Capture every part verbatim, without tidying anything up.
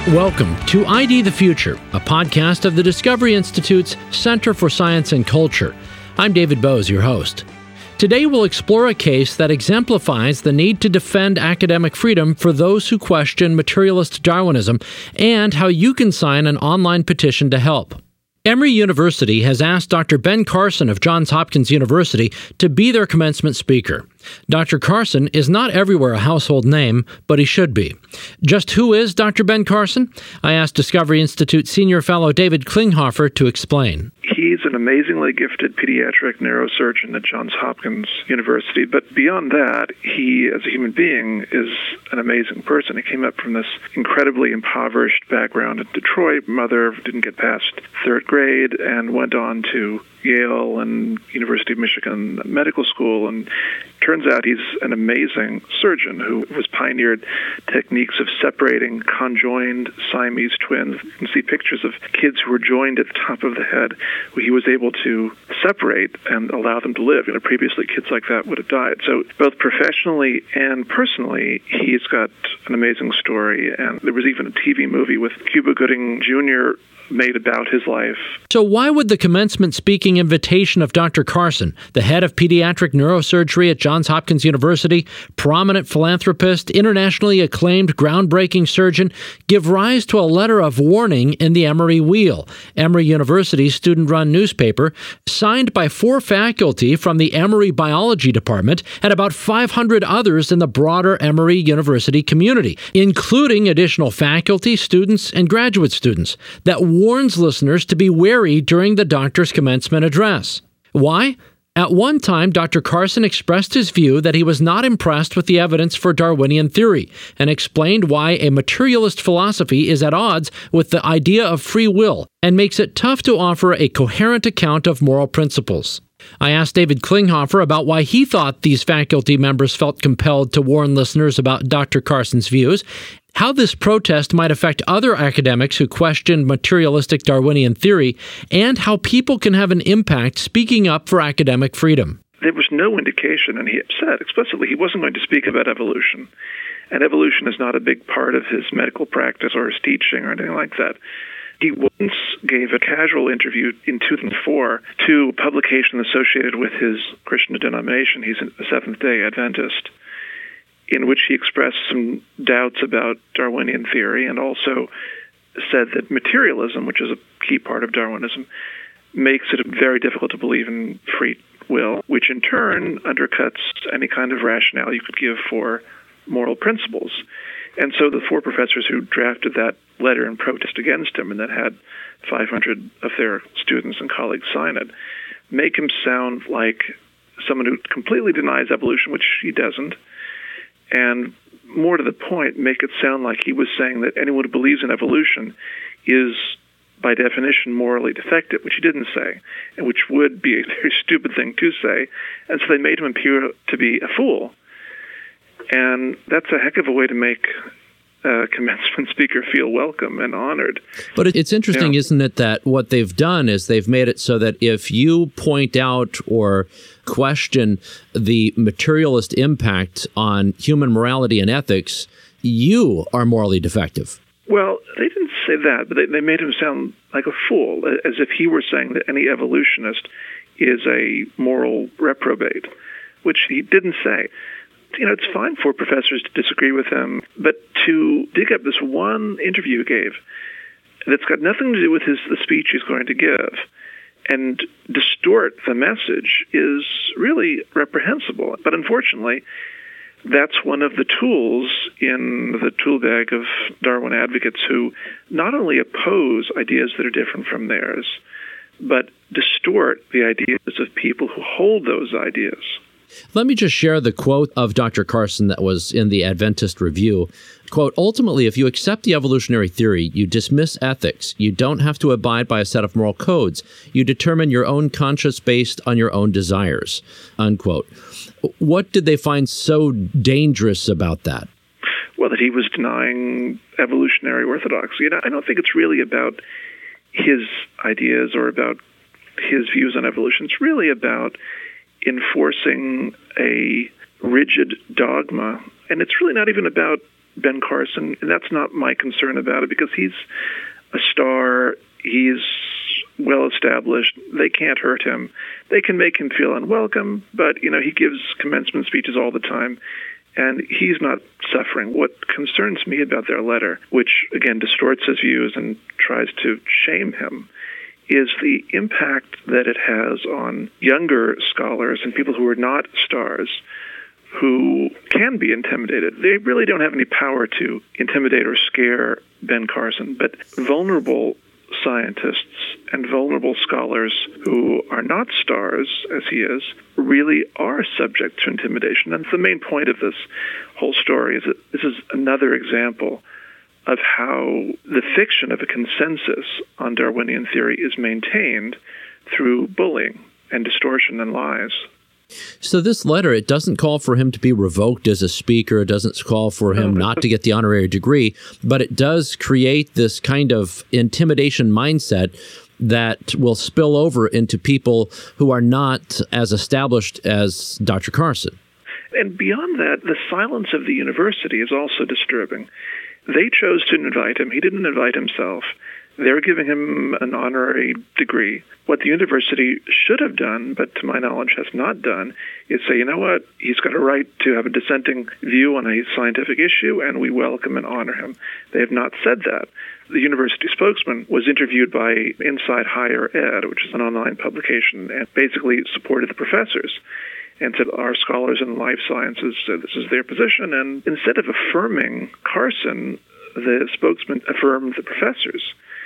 Welcome to I D the Future, a podcast of the Discovery Institute's Center for Science and Culture. I'm David Bose, your host. Today we'll explore a case that exemplifies the need to defend academic freedom for those who question materialist Darwinism and how you can sign an online petition to help. Emory University has asked Doctor Ben Carson of Johns Hopkins University to be their commencement speaker. Doctor Carson is not everywhere a household name, but he should be. Just who is Doctor Ben Carson? I asked Discovery Institute Senior Fellow David Klinghoffer to explain. He's an amazingly gifted pediatric neurosurgeon at Johns Hopkins University, but beyond that, he, as a human being, is an amazing person. He came up from this incredibly impoverished background in Detroit. Mother didn't get past third grade and went on to Yale and University of Michigan Medical School, and turns out he's an amazing surgeon who has pioneered techniques of separating conjoined Siamese twins. You can see pictures of kids who were joined at the top of the head, where he was able to separate and allow them to live. You know, previously kids like that would have died. So both professionally and personally, he's got an amazing story, and there was even a T V movie with Cuba Gooding Junior made about his life. So why would the commencement speaking invitation of Doctor Carson, the head of pediatric neurosurgery at Johns Hopkins University, prominent philanthropist, internationally acclaimed groundbreaking surgeon, give rise to a letter of warning in the Emory Wheel, Emory University's student-run newspaper, signed by four faculty from the Emory Biology Department and about five hundred others in the broader Emory University community, including additional faculty, students, and graduate students, that warns listeners to be wary during the doctor's commencement address. Why? At one time, Doctor Carson expressed his view that he was not impressed with the evidence for Darwinian theory and explained why a materialist philosophy is at odds with the idea of free will and makes it tough to offer a coherent account of moral principles. I asked David Klinghoffer about why he thought these faculty members felt compelled to warn listeners about Doctor Carson's views, how this protest might affect other academics who questioned materialistic Darwinian theory, and how people can have an impact speaking up for academic freedom. There was no indication, and he said explicitly he wasn't going to speak about evolution. And evolution is not a big part of his medical practice or his teaching or anything like that. He once gave a casual interview in two thousand four to a publication associated with his Christian denomination. He's a Seventh-day Adventist, in which he expressed some doubts about Darwinian theory and also said that materialism, which is a key part of Darwinism, makes it very difficult to believe in free will, which in turn undercuts any kind of rationale you could give for moral principles. And so the four professors who drafted that letter in protest against him, and that had five hundred of their students and colleagues sign it, make him sound like someone who completely denies evolution, which he doesn't, and more to the point, make it sound like he was saying that anyone who believes in evolution is, by definition, morally defective, which he didn't say, and which would be a very stupid thing to say. And so they made him appear to be a fool. And that's a heck of a way to make a commencement speaker feel welcome and honored. But it's interesting, yeah. isn't it, that what they've done is they've made it so that if you point out or question the materialist impact on human morality and ethics, you are morally defective. Well, they didn't say that, but they, they made him sound like a fool, as if he were saying that any evolutionist is a moral reprobate, which he didn't say. You know, it's fine for professors to disagree with him, but to dig up this one interview he gave that's got nothing to do with his the speech he's going to give and distort the message is really reprehensible. But unfortunately, that's one of the tools in the tool bag of Darwin advocates who not only oppose ideas that are different from theirs, but distort the ideas of people who hold those ideas. Let me just share the quote of Doctor Carson that was in the Adventist Review. Quote, "Ultimately, if you accept the evolutionary theory, you dismiss ethics. You don't have to abide by a set of moral codes. You determine your own conscience based on your own desires." Unquote. What did they find so dangerous about that? Well, that he was denying evolutionary orthodoxy. And I don't think it's really about his ideas or about his views on evolution. It's really about enforcing a rigid dogma. And it's really not even about Ben Carson, and that's not my concern about it, because he's a star, he's well-established, they can't hurt him. They can make him feel unwelcome, but, you know, he gives commencement speeches all the time, and he's not suffering. What concerns me about their letter, which, again, distorts his views and tries to shame him, is the impact that it has on younger scholars and people who are not stars, who can be intimidated. They really don't have any power to intimidate or scare Ben Carson, but vulnerable scientists and vulnerable scholars who are not stars, as he is, really are subject to intimidation. And the main point of this whole story is that this is another example of how the fiction of a consensus on Darwinian theory is maintained through bullying and distortion and lies. So this letter, it doesn't call for him to be revoked as a speaker. It doesn't call for him no, not to get the honorary degree, but it does create this kind of intimidation mindset that will spill over into people who are not as established as Doctor Carson. And beyond that, the silence of the university is also disturbing. They chose to invite him. He didn't invite himself. They're giving him an honorary degree. What the university should have done, but to my knowledge has not done, is say, you know what, he's got a right to have a dissenting view on a scientific issue, and we welcome and honor him. They have not said that. The university spokesman was interviewed by Inside Higher Ed, which is an online publication, and basically supported the professors and said, our scholars in life sciences, uh, this is their position. And instead of affirming Carson, the spokesman affirmed the professors.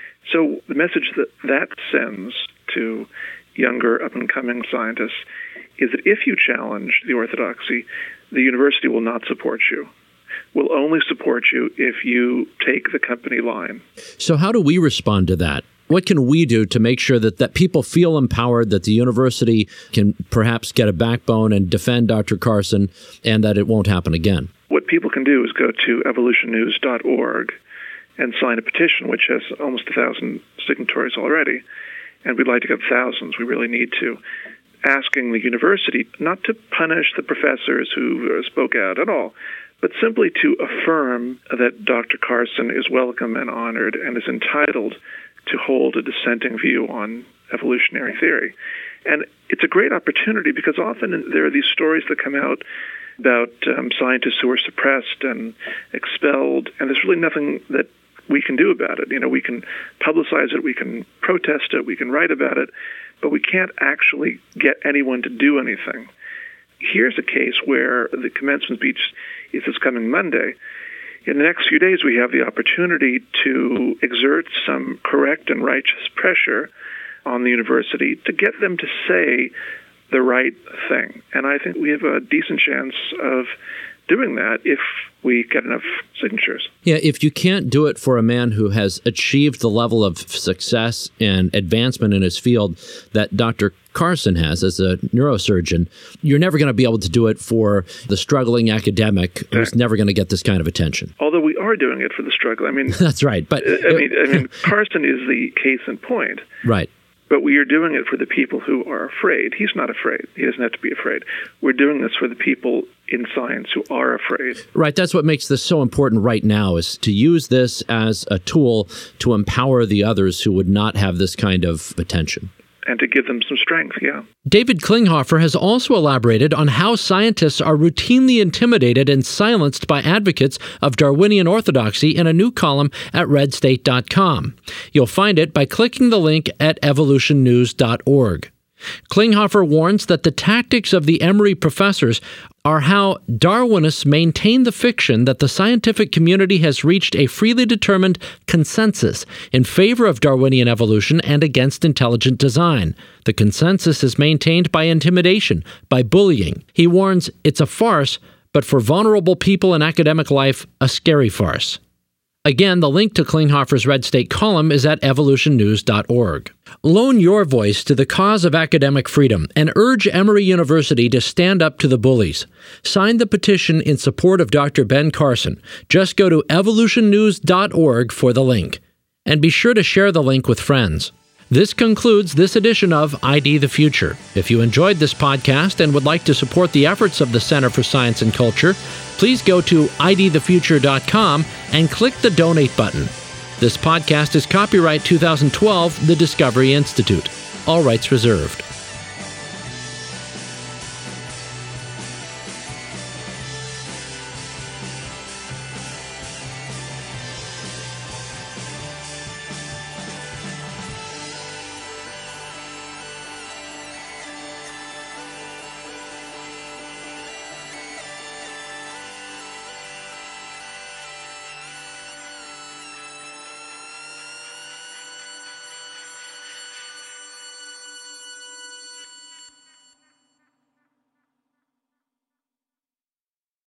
So the message that that sends to younger, up-and-coming scientists is that if you challenge the orthodoxy, the university will not support you. Will only support you if you take the company line. So how do we respond to that? What can we do to make sure that, that people feel empowered, that the university can perhaps get a backbone and defend Doctor Carson, and that it won't happen again? What people can do is go to evolution news dot org and sign a petition, which has almost a thousand signatories already, and we'd like to get thousands. We really need to. Asking the university not to punish the professors who spoke out at all, but simply to affirm that Doctor Carson is welcome and honored and is entitled to hold a dissenting view on evolutionary theory. And it's a great opportunity because often there are these stories that come out about um, scientists who are suppressed and expelled, and there's really nothing that we can do about it. You know, we can publicize it, we can protest it, we can write about it, but we can't actually get anyone to do anything. Here's a case where the commencement speech is this coming Monday. In the next few days, we have the opportunity to exert some correct and righteous pressure on the university to get them to say the right thing. And I think we have a decent chance of doing that if we get enough signatures. Yeah, if you can't do it for a man who has achieved the level of success and advancement in his field that Doctor Carson has as a neurosurgeon, you're never going to be able to do it for the struggling academic who's never going to get this kind of attention. Although we are doing it for the struggle. I mean, that's right. But I mean, I mean, Carson is the case in point. Right. But we are doing it for the people who are afraid. He's not afraid. He doesn't have to be afraid. We're doing this for the people in science who are afraid. Right. That's what makes this so important right now, is to use this as a tool to empower the others who would not have this kind of attention. And to give them some strength, yeah. David Klinghoffer has also elaborated on how scientists are routinely intimidated and silenced by advocates of Darwinian orthodoxy in a new column at red state dot com. You'll find it by clicking the link at evolution news dot org. Klinghoffer warns that the tactics of the Emory professors are how Darwinists maintain the fiction that the scientific community has reached a freely determined consensus in favor of Darwinian evolution and against intelligent design. The consensus is maintained by intimidation, by bullying. He warns it's a farce, but for vulnerable people in academic life, a scary farce. Again, the link to Klinghoffer's Red State column is at evolution news dot org. Loan your voice to the cause of academic freedom and urge Emory University to stand up to the bullies. Sign the petition in support of Doctor Ben Carson. Just go to evolution news dot org for the link. And be sure to share the link with friends. This concludes this edition of I D the Future. If you enjoyed this podcast and would like to support the efforts of the Center for Science and Culture, please go to I D the future dot com and click the donate button. This podcast is copyright two thousand twelve, the Discovery Institute. All rights reserved.